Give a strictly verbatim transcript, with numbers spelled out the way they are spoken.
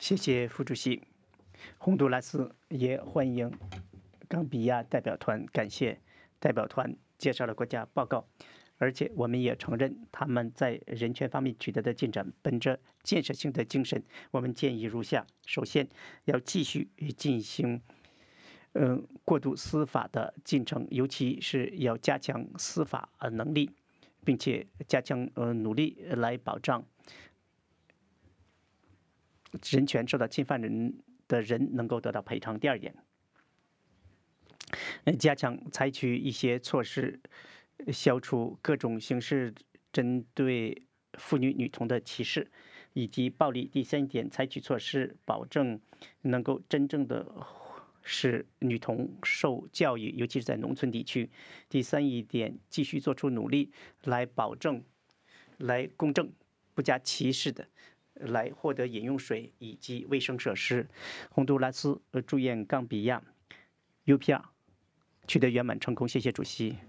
谢谢副主席。洪都拉斯也欢迎冈比亚代表团，感谢代表团介绍了国家报告，而且我们也承认他们在人权方面取得的进展。本着建设性的精神，我们建议如下：首先，要继续进行嗯过渡司法的进程，尤其是要加强司法能力，并且加强呃努力来保障人权受到侵犯人的人能够得到赔偿。第二点，加强采取一些措施，消除各种形式针对妇女、女童的歧视以及暴力。第三点，采取措施保证能够真正的使女童受教育，尤其是在农村地区。第三一点，继续做出努力来保证、来公正、不加歧视的来获得饮用水以及卫生设施。洪都拉斯祝愿冈比亚 U P R 取得圆满成功。谢谢主席。